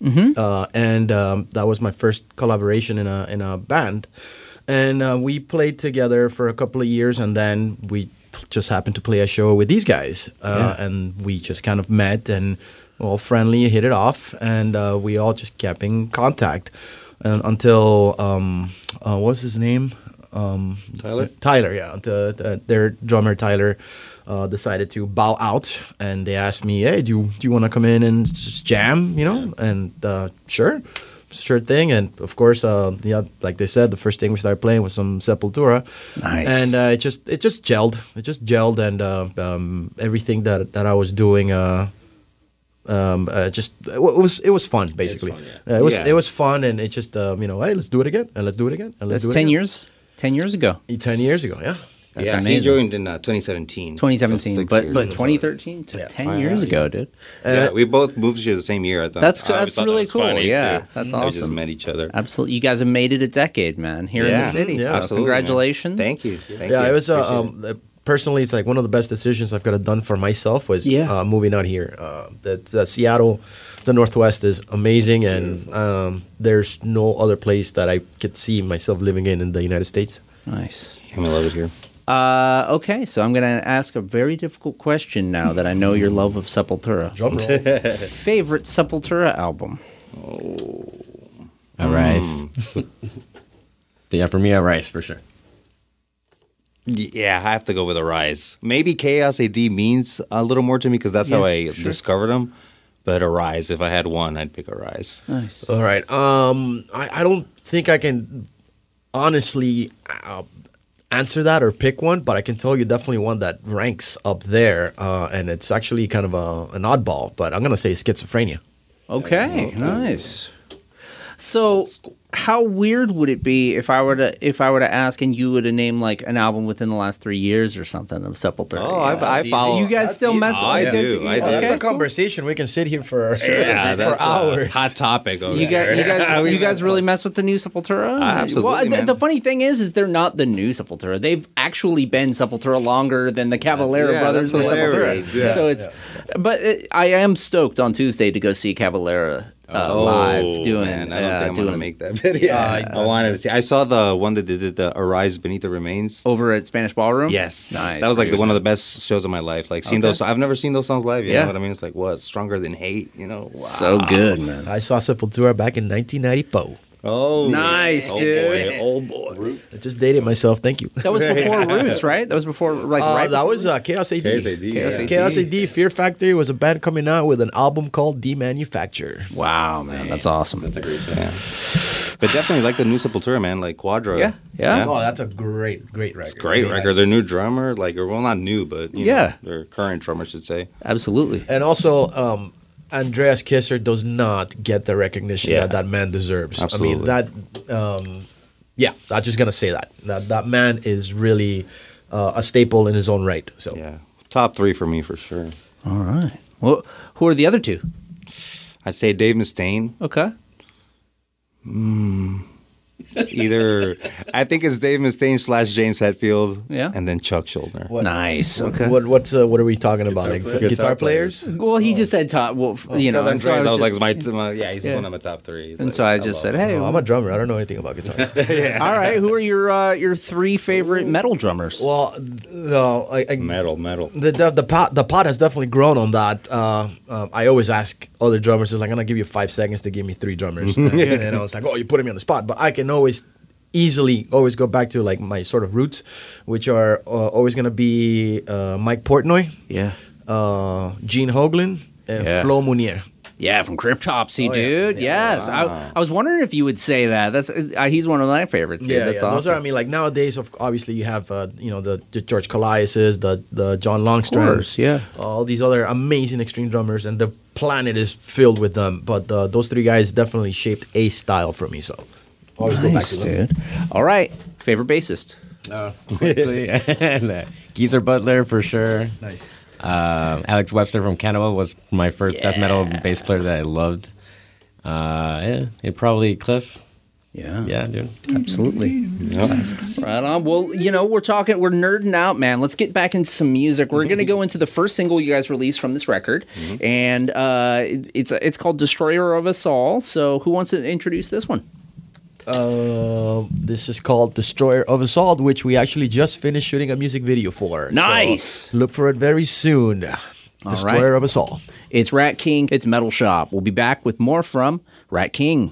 [SPEAKER 6] Uh, and um, that was my first collaboration in a in a band. And uh, we played together for a couple of years, and then we p- just happened to play a show with these guys. Uh, And we just kind of met and all friendly, hit it off, and uh, we all just kept in contact and until um, uh, what's his name? Um,
[SPEAKER 5] Tyler?
[SPEAKER 6] Tyler, yeah. The, the, their drummer Tyler uh, decided to bow out, and they asked me, "Hey, do you, do you want to come in and just jam?" You know, and uh, sure, sure thing. And of course, uh, yeah, like they said, the first thing we started playing was some Sepultura,
[SPEAKER 4] Nice.
[SPEAKER 6] and uh, it just it just gelled. It just gelled, and uh, um, everything that that I was doing. Uh, um, uh, just it was it was fun basically.
[SPEAKER 7] fun,
[SPEAKER 6] Uh, it was
[SPEAKER 5] Yeah.
[SPEAKER 6] it was fun, and it just um, you know, hey, let's do it again, and let's do it again, and let's
[SPEAKER 4] That's
[SPEAKER 6] do it
[SPEAKER 4] ten
[SPEAKER 6] again.
[SPEAKER 4] years. Ten years ago.
[SPEAKER 6] Ten years ago, yeah.
[SPEAKER 4] That's
[SPEAKER 5] yeah,
[SPEAKER 4] amazing.
[SPEAKER 5] he joined in uh, twenty seventeen.
[SPEAKER 4] twenty
[SPEAKER 5] So
[SPEAKER 4] seventeen,
[SPEAKER 5] six
[SPEAKER 4] but
[SPEAKER 5] years
[SPEAKER 4] but
[SPEAKER 5] ago.
[SPEAKER 4] twenty thirteen to
[SPEAKER 6] Yeah.
[SPEAKER 4] ten years ago, dude.
[SPEAKER 5] Yeah, we both moved here the same year. I thought.
[SPEAKER 4] That's-
[SPEAKER 5] I always
[SPEAKER 4] that's
[SPEAKER 5] thought that
[SPEAKER 4] really
[SPEAKER 5] was
[SPEAKER 4] cool,
[SPEAKER 5] funny,
[SPEAKER 4] yeah.
[SPEAKER 5] too.
[SPEAKER 4] That's
[SPEAKER 5] We just
[SPEAKER 4] awesome.
[SPEAKER 5] met each other.
[SPEAKER 4] Absolutely, you guys have made it a decade, man. Here in
[SPEAKER 5] Yeah.
[SPEAKER 4] the city.
[SPEAKER 6] Yeah.
[SPEAKER 4] so
[SPEAKER 5] Absolutely, man.
[SPEAKER 4] congratulations.
[SPEAKER 5] Thank you. Thank
[SPEAKER 6] yeah,
[SPEAKER 5] you.
[SPEAKER 6] it was uh,
[SPEAKER 5] Appreciate
[SPEAKER 6] um, uh, personally, it's like one of the best decisions I've got done for myself was
[SPEAKER 4] Yeah.
[SPEAKER 6] uh, moving out here. Uh, that that Seattle, the Northwest is amazing, and um, there's no other place that I could see myself living in in the United States.
[SPEAKER 4] Nice.
[SPEAKER 5] it. I love it here.
[SPEAKER 4] Uh, okay, so I'm going to ask a very difficult question now that I know your love of Sepultura.
[SPEAKER 6] Drum roll.
[SPEAKER 4] Favorite Sepultura album?
[SPEAKER 7] Arise. Yeah, for me, Arise for sure.
[SPEAKER 5] Y- Yeah, I have to go with Arise. Maybe Chaos A D means a little more to me because that's how I discovered them. But Arise, if I had one, I'd pick Arise.
[SPEAKER 4] Nice.
[SPEAKER 6] All right. Um, I, I don't think I can honestly uh, answer that or pick one, but I can tell you definitely one that ranks up there, uh, and it's actually kind of a, an oddball. But I'm gonna say Schizophrenia.
[SPEAKER 4] Okay, nice. So, how weird would it be if I were to if I were to ask and you were to name like an album within the last three years or something of Sepultura?
[SPEAKER 5] Oh, I, I follow.
[SPEAKER 4] You guys still mess with
[SPEAKER 5] I
[SPEAKER 4] it?
[SPEAKER 5] do, I do.
[SPEAKER 6] Oh, that's
[SPEAKER 4] Okay,
[SPEAKER 6] a conversation we can sit here for
[SPEAKER 5] Yeah,
[SPEAKER 6] for
[SPEAKER 5] that's
[SPEAKER 6] hours.
[SPEAKER 5] a hot topic. Over
[SPEAKER 4] You guys,
[SPEAKER 5] there.
[SPEAKER 4] you guys,
[SPEAKER 5] We
[SPEAKER 4] you guys
[SPEAKER 5] mess
[SPEAKER 4] really
[SPEAKER 5] up.
[SPEAKER 4] mess with the new Sepultura?
[SPEAKER 5] absolutely,
[SPEAKER 4] Well, the,
[SPEAKER 5] man.
[SPEAKER 4] the funny thing is, is they're not the new Sepultura. They've actually been Sepultura longer than the Cavalera
[SPEAKER 5] yeah,
[SPEAKER 4] brothers
[SPEAKER 5] that's
[SPEAKER 4] were
[SPEAKER 5] hilarious.
[SPEAKER 4] Sepultura.
[SPEAKER 5] Yeah.
[SPEAKER 4] So it's, but it, I am stoked on Tuesday to go see Cavalera uh,
[SPEAKER 5] Oh,
[SPEAKER 4] live doing.
[SPEAKER 5] man, I don't
[SPEAKER 4] uh,
[SPEAKER 5] think I'm
[SPEAKER 4] doing
[SPEAKER 5] gonna make that video. I, wanted to see. I saw the one that did the Arise Beneath the Remains.
[SPEAKER 4] over at Spanish Ballroom.
[SPEAKER 5] Yes,
[SPEAKER 4] nice.
[SPEAKER 5] That was like the, one of the best shows of my life. Like seeing
[SPEAKER 4] Okay.
[SPEAKER 5] those. I've never seen those songs live. You
[SPEAKER 4] Yeah.
[SPEAKER 5] know what I mean? It's like what stronger than hate. You know? Wow.
[SPEAKER 4] so good, man.
[SPEAKER 6] I saw Sepultura back in nineteen ninety-four.
[SPEAKER 5] Oh,
[SPEAKER 4] Nice,
[SPEAKER 5] oh
[SPEAKER 4] dude.
[SPEAKER 5] Boy, oh boy.
[SPEAKER 6] I just dated myself. Thank you.
[SPEAKER 4] That was before Roots, right? That was before like
[SPEAKER 6] Uh,
[SPEAKER 4] right.
[SPEAKER 6] that
[SPEAKER 4] before
[SPEAKER 6] was uh, Chaos A D.
[SPEAKER 5] Chaos A D,
[SPEAKER 4] Chaos
[SPEAKER 5] yeah.
[SPEAKER 4] A D.
[SPEAKER 6] Chaos A D. Fear Factory was a band coming out with an album called Demanufacture.
[SPEAKER 4] Wow, man, that's awesome.
[SPEAKER 7] That's a great song.
[SPEAKER 5] Yeah. But definitely like the new Sepultura, man. Like Quadra.
[SPEAKER 4] Yeah, yeah.
[SPEAKER 6] Oh, that's a great, great record.
[SPEAKER 5] It's a great
[SPEAKER 6] Yeah.
[SPEAKER 5] record. Their new drummer, like, or well, not new, but you
[SPEAKER 4] Yeah.
[SPEAKER 5] know, their current drummer, I should say.
[SPEAKER 4] Absolutely.
[SPEAKER 6] And also, um, Andreas Kisser does not get the recognition
[SPEAKER 5] Yeah.
[SPEAKER 6] that that man deserves.
[SPEAKER 5] Absolutely.
[SPEAKER 6] I mean, that, um, yeah, I'm just going to say that. That that man is really uh, a staple in his own right. So
[SPEAKER 5] Yeah, top three for me for sure.
[SPEAKER 4] All right. Well, who are the other two?
[SPEAKER 5] I'd say Dave Mustaine.
[SPEAKER 4] Okay.
[SPEAKER 5] Either I think it's Dave Mustaine slash James Hetfield,
[SPEAKER 4] Yeah.
[SPEAKER 5] and then Chuck Schuldiner.
[SPEAKER 4] Nice. Okay.
[SPEAKER 6] What what's uh, what are we talking about? Like
[SPEAKER 5] player.
[SPEAKER 6] guitar,
[SPEAKER 5] Guitar
[SPEAKER 6] players?
[SPEAKER 4] Well, he just said top. Well, f- you know,
[SPEAKER 5] Because
[SPEAKER 4] and so I
[SPEAKER 5] Andreas, I
[SPEAKER 4] was
[SPEAKER 5] was
[SPEAKER 4] just-
[SPEAKER 5] like, my, my yeah, he's
[SPEAKER 4] Yeah.
[SPEAKER 5] one of my top three. He's
[SPEAKER 4] and
[SPEAKER 5] like,
[SPEAKER 4] so I just said,
[SPEAKER 5] love
[SPEAKER 4] hey,
[SPEAKER 6] Oh, I'm a drummer. I don't know anything about guitars.
[SPEAKER 4] all right, who are your uh, your three favorite metal drummers?
[SPEAKER 6] well, the, I, I,
[SPEAKER 5] him. metal, metal.
[SPEAKER 6] the the the pot the pot has definitely grown on that. Uh, um, I always ask other drummers, is like, I'm gonna give you five seconds to give me three drummers, and, and I was like, oh, you're putting me on the spot, but I can always easily always go back to like my sort of roots, which are uh, always gonna be uh, Mike Portnoy,
[SPEAKER 4] Yeah.
[SPEAKER 6] uh, Gene Hoglan, and
[SPEAKER 4] Yeah.
[SPEAKER 6] Flo Munier.
[SPEAKER 4] Yeah, from Cryptopsy,
[SPEAKER 6] Oh, yeah.
[SPEAKER 4] dude.
[SPEAKER 6] Yeah.
[SPEAKER 4] Yes, I, I was wondering if you would say that. That's uh, he's one of my favorites. Dude.
[SPEAKER 6] Yeah,
[SPEAKER 4] That's
[SPEAKER 6] yeah.
[SPEAKER 4] awesome.
[SPEAKER 6] Those are, I mean, like nowadays, of obviously you have, uh, you know, the, the George Coliases, the the John Longstrands,
[SPEAKER 4] course, yeah.
[SPEAKER 6] all these other amazing extreme drummers, and the planet is filled with them. But uh, those three guys definitely shaped a style for me. So always go back
[SPEAKER 4] Nice,
[SPEAKER 6] to them.
[SPEAKER 4] dude. All right, favorite bassist.
[SPEAKER 7] Uh, quickly, and, uh, Geezer Butler for sure.
[SPEAKER 6] Nice.
[SPEAKER 7] Um, Alex Webster from Cannibal was my first death metal
[SPEAKER 4] Yeah.
[SPEAKER 7] bass player that I loved. Uh, yeah, it probably Cliff.
[SPEAKER 4] Yeah,
[SPEAKER 7] Yeah, dude.
[SPEAKER 4] absolutely. Right on. Well, you know, we're talking, we're nerding out, man. Let's get back into some music. We're going to go into the first single you guys released from this record, and uh, it- it's it's called "Destroyer of Us All." So, who wants to introduce this one?
[SPEAKER 6] Uh, this is called Destroyer of Assault, which we actually just finished shooting a music video for. So
[SPEAKER 4] Nice.
[SPEAKER 6] look for it very soon. Destroyer
[SPEAKER 4] right.
[SPEAKER 6] of Assault.
[SPEAKER 4] It's Rat King. It's Metal Shop. We'll be back with more from Rat King.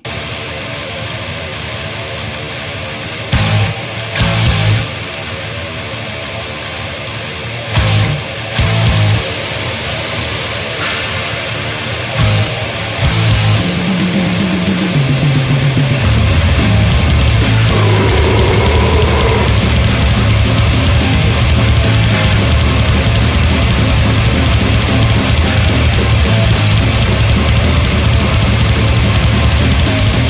[SPEAKER 9] Destroyer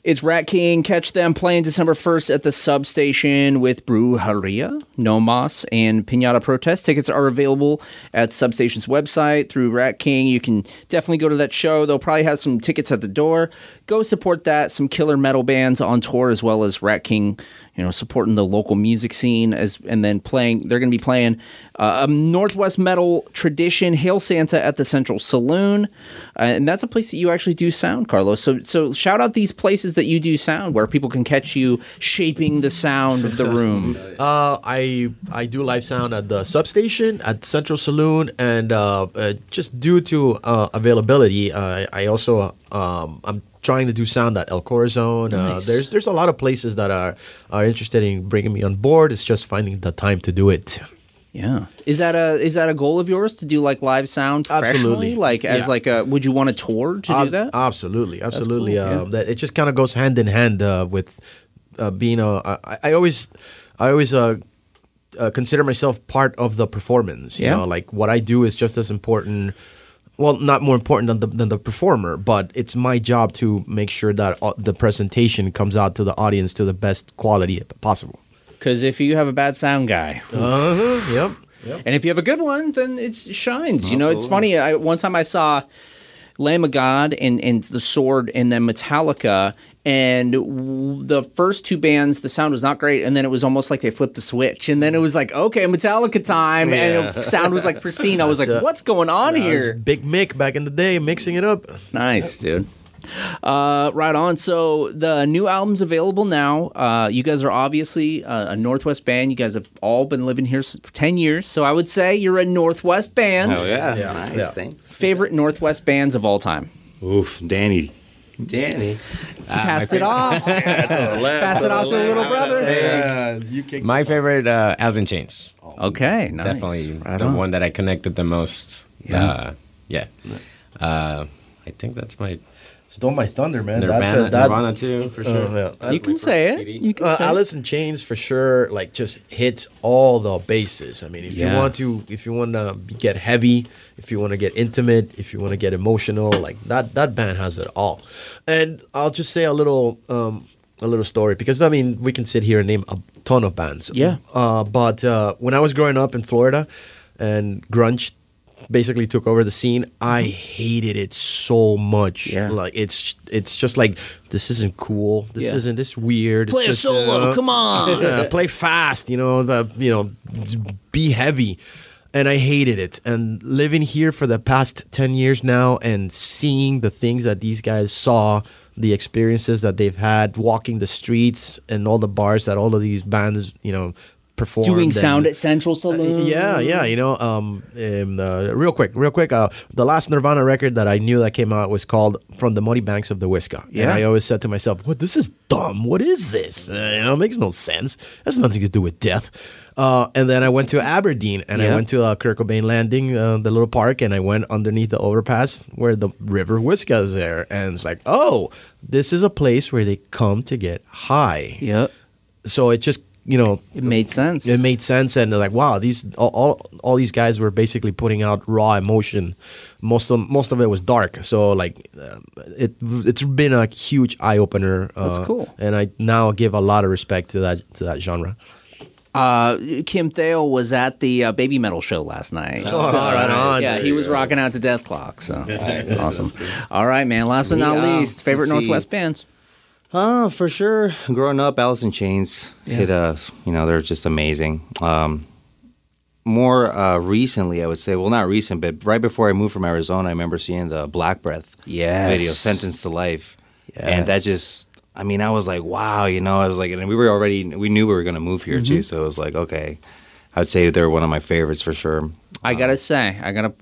[SPEAKER 4] It's Rat King. Catch them playing December first at the Substation with Brujeria, Nomos, and Pinata Protest. Tickets are available at Substation's website through Rat King. You can definitely go to that show. They'll probably have some tickets at the door. Go support that. Some killer metal bands on tour, as well as Rat King, you know, supporting the local music scene, as and then playing. They're going to be playing uh, a Northwest metal tradition, Hail Santa, at the Central Saloon, uh, and that's a place that you actually do sound, Carlos. So, so shout out these places that you do sound, where people can catch you shaping the sound of the room.
[SPEAKER 6] Uh, I I do live sound at the Substation, at Central Saloon, and uh, uh, just due to uh, availability, uh, I also um, I'm trying to do sound at El Corazon.
[SPEAKER 4] Nice.
[SPEAKER 6] Uh, there's there's a lot of places that are are interested in bringing me on board. It's just finding the time to do it.
[SPEAKER 4] Yeah, is that a is that a goal of yours to do like live sound professionally?
[SPEAKER 6] Absolutely.
[SPEAKER 4] Like as
[SPEAKER 6] Yeah.
[SPEAKER 4] like a would you want to tour to do
[SPEAKER 6] Ab-
[SPEAKER 4] that?
[SPEAKER 6] Absolutely, absolutely.
[SPEAKER 4] cool,
[SPEAKER 6] uh,
[SPEAKER 4] yeah.
[SPEAKER 6] that it just kind of goes hand in hand uh, with uh, being a. I, I always, I always uh, uh, consider myself part of the performance. You
[SPEAKER 4] Yeah.
[SPEAKER 6] know, like what I do is just as important. Well, not more important than the, than the performer, but it's my job to make sure that uh, the presentation comes out to the audience to the best quality possible.
[SPEAKER 4] Because if you have a bad sound guy,
[SPEAKER 6] Uh-huh. Yep. Yep.
[SPEAKER 4] and if you have a good one, then it shines. You know, it's funny. I, one time I saw Lamb of God and, and The Sword and then Metallica, and w- the first two bands, the sound was not great, and then it was almost like they flipped the switch, and then it was like, okay, Metallica time, and the sound was like pristine. I was like,
[SPEAKER 6] That's, uh,
[SPEAKER 4] what's going on
[SPEAKER 6] That was
[SPEAKER 4] here?
[SPEAKER 6] Big Mick back in the day, mixing it up.
[SPEAKER 4] Nice, dude. Uh, right on. So the new album's available now. Uh, you guys are obviously a, a Northwest band. You guys have all been living here s- for ten years. So I would say you're a Northwest band.
[SPEAKER 5] Oh yeah,
[SPEAKER 6] Yeah,
[SPEAKER 5] nice.
[SPEAKER 6] yeah.
[SPEAKER 5] Thanks.
[SPEAKER 4] Favorite Northwest bands of all time?
[SPEAKER 5] Oof, Danny.
[SPEAKER 7] Danny.
[SPEAKER 4] He passed it off. Pass it off to the little brother.
[SPEAKER 6] Yeah, you kicked
[SPEAKER 7] My
[SPEAKER 6] us off.
[SPEAKER 7] favorite, uh, Alice in Chains.
[SPEAKER 4] Okay, nice.
[SPEAKER 7] Definitely
[SPEAKER 4] Right
[SPEAKER 7] the
[SPEAKER 4] on.
[SPEAKER 7] one that I connected the most.
[SPEAKER 4] Yeah.
[SPEAKER 7] Uh, yeah. Uh, I think that's my
[SPEAKER 6] Stole my thunder, man.
[SPEAKER 7] Nirvana,
[SPEAKER 6] That's a, that,
[SPEAKER 7] Nirvana too, for sure.
[SPEAKER 6] Uh, yeah.
[SPEAKER 4] You can say it. You can
[SPEAKER 6] Uh,
[SPEAKER 4] say
[SPEAKER 6] Alice in Chains for sure. Like just hits all the bases. I mean, if
[SPEAKER 4] Yeah.
[SPEAKER 6] you want to, if you want to get heavy, if you want to get intimate, if you want to get emotional, like that, that band has it all. And I'll just say a little, um, a little story because I mean, we can sit here and name a ton of bands.
[SPEAKER 4] Yeah.
[SPEAKER 6] Uh, but uh, when I was growing up in Florida, and grunge basically took over the scene, I hated it so much.
[SPEAKER 4] Yeah.
[SPEAKER 6] Like it's it's just like this isn't cool. This
[SPEAKER 4] Yeah.
[SPEAKER 6] isn't this weird. It's
[SPEAKER 4] Play a
[SPEAKER 6] just,
[SPEAKER 4] solo.
[SPEAKER 6] uh,
[SPEAKER 4] Come on.
[SPEAKER 6] yeah, play fast, you know, the you know, be heavy. And I hated it. And living here for the past ten years now and seeing the things that these guys saw, the experiences that they've had, walking the streets and all the bars that all of these bands, you know, performed.
[SPEAKER 4] Doing
[SPEAKER 6] and-
[SPEAKER 4] sound at Central Saloon.
[SPEAKER 6] yeah, yeah, you know, um, um, uh, real quick, real quick. Uh, the last Nirvana record that I knew that came out was called "From the Muddy Banks of the Whiska," and
[SPEAKER 4] Yeah.
[SPEAKER 6] I always said to myself, "What? This is dumb. What is this? Uh, you know, it makes no sense. It has nothing to do with death." Uh, and then I went to Aberdeen, and
[SPEAKER 4] Yeah.
[SPEAKER 6] I went to uh, Kurt Cobain Landing, uh, the little park, and I went underneath the overpass where the River Whiska is there, and it's like, oh, this is a place where they come to get high.
[SPEAKER 4] Yep.
[SPEAKER 6] So it just, you know,
[SPEAKER 4] It made sense.
[SPEAKER 6] it made sense, and they're like, wow, these all, all all these guys were basically putting out raw emotion. Most of most of it was dark, so like uh, it it's been a huge eye opener. Uh,
[SPEAKER 4] That's cool.
[SPEAKER 6] and I now give a lot of respect to that to that genre.
[SPEAKER 4] Uh, Kim Thale was at the uh, Baby Metal show last night.
[SPEAKER 6] Oh, right on.
[SPEAKER 4] Yeah, he was rocking out to Death Clock. So awesome. All right, man. Last but not
[SPEAKER 5] Yeah,
[SPEAKER 4] least, favorite
[SPEAKER 5] let's see.
[SPEAKER 4] Northwest bands.
[SPEAKER 5] Uh, for sure. Growing up, Alice in Chains hit us. You know, they're just amazing. Um, more uh, recently, I would say, well, not recent, but right before I moved from Arizona, I remember seeing the Black Breath
[SPEAKER 4] Yes.
[SPEAKER 5] video, Sentenced to Life. And that
[SPEAKER 4] Yes.
[SPEAKER 5] just, I mean, I was like, wow, you know, I was like, and we were already, we knew we were going to move here too. So it was like, okay, I would say they're one of my favorites for sure.
[SPEAKER 4] I gotta say, I gotta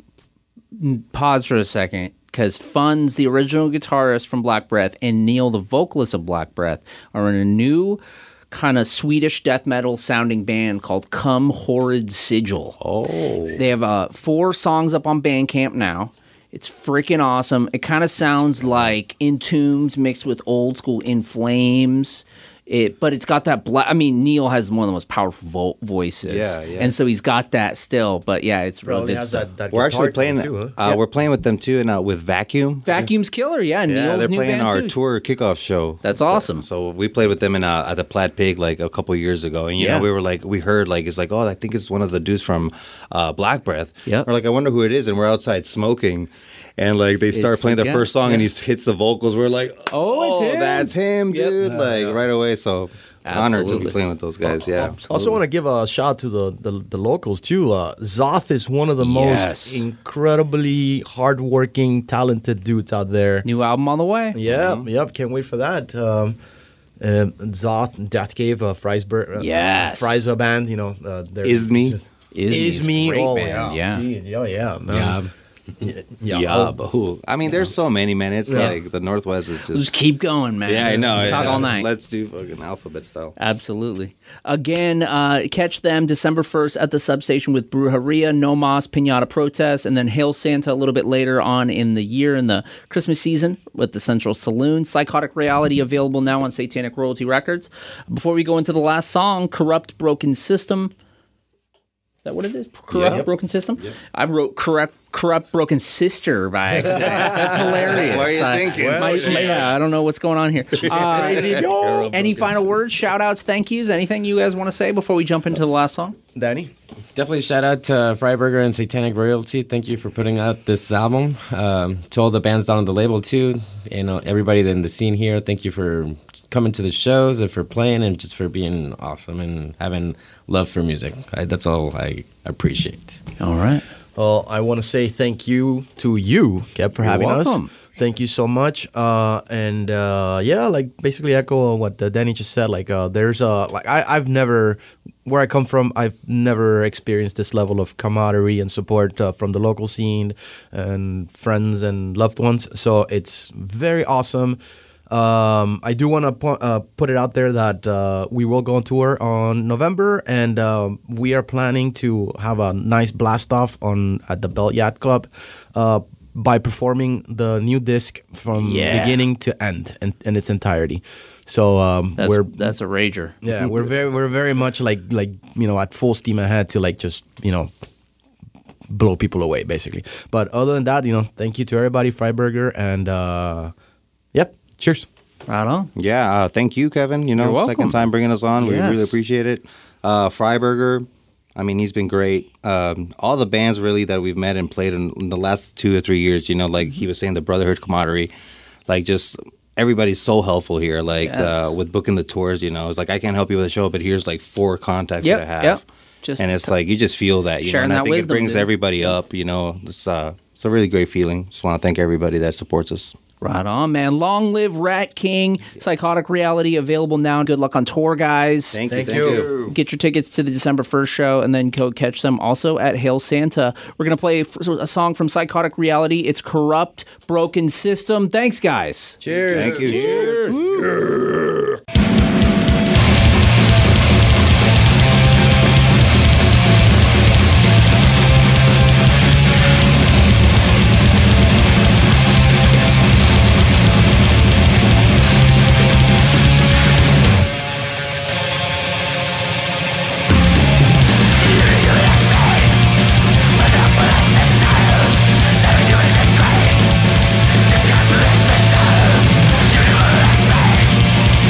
[SPEAKER 4] pause for a second because Funds, the original guitarist from Black Breath, and Neil, the vocalist of Black Breath, are in a new kind of Swedish death metal sounding band called Come Horrid Sigil. Oh, they have uh, four songs up on Bandcamp now. It's freaking awesome. It kind of sounds like Entombed mixed with old school In Flames. It, but it's got that black. I mean, Neil has one of the most powerful vo- voices,
[SPEAKER 5] Yeah, yeah.
[SPEAKER 4] and so he's got that still. But yeah, it's real
[SPEAKER 6] Probably
[SPEAKER 4] good
[SPEAKER 6] has
[SPEAKER 4] stuff.
[SPEAKER 6] that, that
[SPEAKER 5] We're
[SPEAKER 6] guitar
[SPEAKER 5] actually playing.
[SPEAKER 6] tone too, huh?
[SPEAKER 5] uh, We're playing with them too, and uh, with Vacuum.
[SPEAKER 4] Vacuum's killer, yeah.
[SPEAKER 5] Yeah,
[SPEAKER 4] Neil's
[SPEAKER 5] they're
[SPEAKER 4] new
[SPEAKER 5] playing
[SPEAKER 4] band
[SPEAKER 5] our
[SPEAKER 4] too.
[SPEAKER 5] tour kickoff show.
[SPEAKER 4] That's awesome.
[SPEAKER 5] So we played with them in uh, at the Plaid Pig like a couple years ago, and you
[SPEAKER 4] Yeah.
[SPEAKER 5] know we were like we heard like it's like oh I think it's one of the dudes from uh, Black Breath.
[SPEAKER 4] Yep.
[SPEAKER 5] We're like I wonder who it is, and we're outside smoking, and like they start
[SPEAKER 4] It's
[SPEAKER 5] playing
[SPEAKER 4] the
[SPEAKER 5] the
[SPEAKER 4] guy.
[SPEAKER 5] first song,
[SPEAKER 4] Yeah.
[SPEAKER 5] and he hits the vocals. We're like
[SPEAKER 4] Oh, it's him.
[SPEAKER 5] that's him,
[SPEAKER 4] Yep.
[SPEAKER 5] dude! like right away. So honored to
[SPEAKER 4] Absolutely.
[SPEAKER 5] be playing with those guys. Yeah.
[SPEAKER 6] Also, want to give a shout out to the, the, the locals too. Uh, Zoth is one of the
[SPEAKER 4] Yes.
[SPEAKER 6] most incredibly hardworking, talented dudes out there.
[SPEAKER 4] New album on the way.
[SPEAKER 6] Yep, yep. Can't wait for that. Um, uh, Zoth, Death Cave, uh, Friesberg, uh,
[SPEAKER 4] Yes.
[SPEAKER 6] Friesa band. You know, uh, they're-
[SPEAKER 5] Is Me?
[SPEAKER 6] just-
[SPEAKER 4] Is Me
[SPEAKER 6] Is
[SPEAKER 4] is
[SPEAKER 6] Me?
[SPEAKER 4] great
[SPEAKER 6] Oh
[SPEAKER 4] band, yeah.
[SPEAKER 6] geez, oh yeah, man.
[SPEAKER 7] Yeah.
[SPEAKER 6] yeah.
[SPEAKER 5] Yeah,
[SPEAKER 6] Oh,
[SPEAKER 5] but who? I mean, there's so many, man. It's
[SPEAKER 6] Yeah.
[SPEAKER 5] like the Northwest is
[SPEAKER 4] Just
[SPEAKER 5] just.
[SPEAKER 4] keep going, man.
[SPEAKER 5] Yeah, I know.
[SPEAKER 4] Talk
[SPEAKER 5] yeah.
[SPEAKER 4] all night.
[SPEAKER 5] Let's do fucking alphabet style.
[SPEAKER 4] Absolutely. Again, uh, catch them December first at the substation with Brujeria, No Mas, Pinata Protest, and then Hail Santa a little bit later on in the year in the Christmas season with the Central Saloon. Psychotic Reality available now on Satanic Royalty Records. Before we go into the last song, Corrupt Broken System. Is that what it is? Corrupt
[SPEAKER 5] Yep.
[SPEAKER 4] Broken System? I wrote Corrupt Corrupt Broken Sister by accident. That's hilarious.
[SPEAKER 5] What are you
[SPEAKER 4] Uh,
[SPEAKER 5] thinking?
[SPEAKER 4] my-
[SPEAKER 5] Well, she's-
[SPEAKER 4] yeah, I don't know what's going on here. Uh,
[SPEAKER 6] crazy. Yo.
[SPEAKER 4] any final words, shout outs, thank yous, anything you guys want to say before we jump into the last song?
[SPEAKER 6] Danny.
[SPEAKER 7] Definitely shout out to Freiburger and Satanic Royalty. Thank you for putting out this album. Um, to all the bands down on the label too, you know, everybody in the scene here. Thank you for coming to the shows and for playing and just for being awesome and having love for music. I, that's all I appreciate.
[SPEAKER 4] All right.
[SPEAKER 6] Well, I want to say thank you to you, Kev, for
[SPEAKER 4] You're
[SPEAKER 6] having
[SPEAKER 4] welcome.
[SPEAKER 6] us. Thank you so much. Uh, and uh, yeah, like basically echo what uh, Danny just said. Like, uh, there's a like I I've never where I come from. I've never experienced this level of camaraderie and support uh, from the local scene and friends and loved ones. So it's very awesome. Um, I do want to pu- uh, put it out there that uh, we will go on tour on November, and um, we are planning to have a nice blast off on at the Belt Yacht Club uh, by performing the new disc from
[SPEAKER 4] Yeah.
[SPEAKER 6] beginning to end in, in its entirety. So um,
[SPEAKER 4] That's
[SPEAKER 6] we're
[SPEAKER 4] that's a rager.
[SPEAKER 6] yeah we're very we're very much like like you know at full steam ahead to like just you know blow people away basically. But other than that, you know, thank you to everybody, Freiburger, and uh, yep. Cheers.
[SPEAKER 4] Right on.
[SPEAKER 5] Yeah, uh, thank you, Kevin. You know,
[SPEAKER 4] You're welcome.
[SPEAKER 5] second time bringing us on. We
[SPEAKER 4] Yes.
[SPEAKER 5] really appreciate it. Uh, Freiburger, I mean, he's been great. Um, all the bands really that we've met and played in, in the last two or three years, you know, like he was saying, the Brotherhood camaraderie, like just everybody's so helpful here. Like
[SPEAKER 4] Yes.
[SPEAKER 5] uh, with booking the tours, you know, it's like I can't help you with a show, but here's like four contacts
[SPEAKER 4] Yep,
[SPEAKER 5] that I have.
[SPEAKER 4] yep. Just
[SPEAKER 5] and it's
[SPEAKER 4] t-
[SPEAKER 5] like you just feel that, you know,
[SPEAKER 4] sharing
[SPEAKER 5] and I
[SPEAKER 4] that
[SPEAKER 5] think
[SPEAKER 4] wisdom,
[SPEAKER 5] it brings
[SPEAKER 4] dude.
[SPEAKER 5] everybody up. You know, it's uh, it's a really great feeling. Just want to thank everybody that supports us.
[SPEAKER 4] Right on, man. Long live Rat King. Psychotic Reality available now. Good luck on tour, guys.
[SPEAKER 5] Thank you.
[SPEAKER 6] Thank
[SPEAKER 5] Thank
[SPEAKER 6] you.
[SPEAKER 5] you.
[SPEAKER 4] Get your tickets to the December first show and then go catch them also at Hail Santa. We're going to play a song from Psychotic Reality. It's Corrupt Broken System. Thanks, guys.
[SPEAKER 6] Cheers.
[SPEAKER 5] Thank you. Cheers.
[SPEAKER 9] Just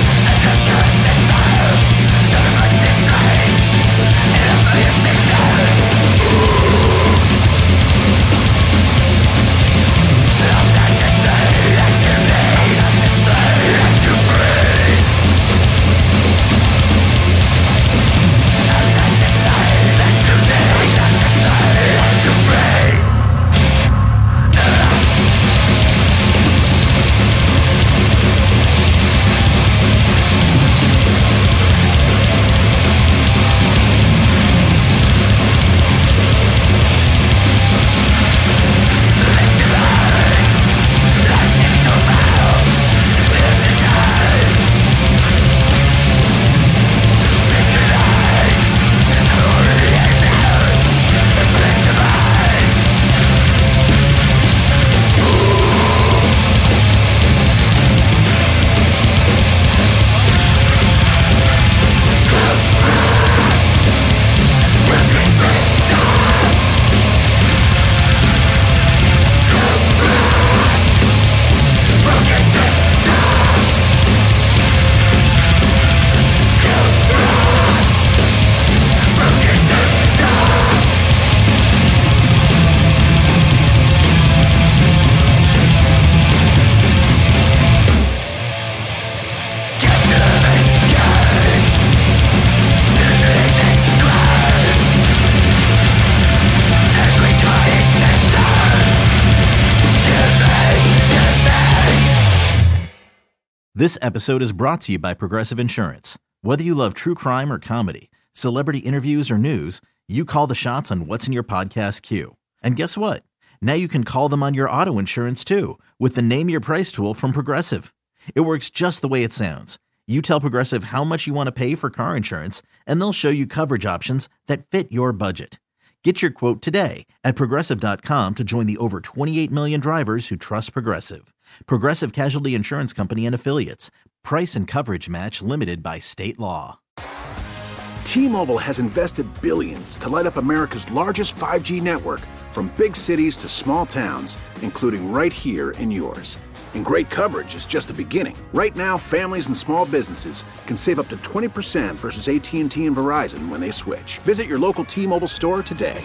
[SPEAKER 1] This episode is brought to you by Progressive Insurance. Whether you love true crime or comedy, celebrity interviews or news, you call the shots on what's in your podcast queue. And guess what? Now you can call them on your auto insurance too with the Name Your Price tool from Progressive. It works just the way it sounds. You tell Progressive how much you want to pay for car insurance, and they'll show you coverage options that fit your budget. Get your quote today at Progressive dot com to join the over twenty-eight million drivers who trust Progressive. Progressive Casualty Insurance Company and Affiliates. Price and coverage match limited by state law.
[SPEAKER 2] T-Mobile has invested billions to light up America's largest five G network, from big cities to small towns, including right here in yours. And great coverage is just the beginning. Right now, families and small businesses can save up to twenty percent versus A T and T and Verizon when they switch. Visit your local T-Mobile store today.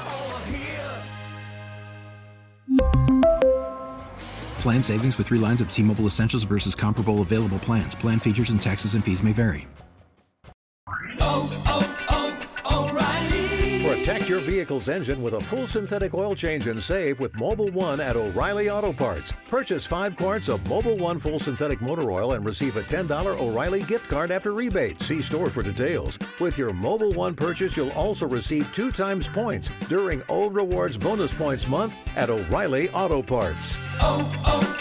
[SPEAKER 3] Plan savings with three lines of T-Mobile Essentials versus comparable available plans. Plan features and taxes and fees may vary.
[SPEAKER 9] Oh, oh, oh, O'Reilly. Protect your vehicle's engine with a full synthetic oil change and save with Mobil one at O'Reilly Auto Parts. Purchase five quarts of Mobil one full synthetic motor oil and receive a ten dollars O'Reilly gift card after rebate. See store for details. With your Mobil one purchase, you'll also receive two times points during O Rewards Bonus Points Month at O'Reilly Auto Parts. Oh, oh,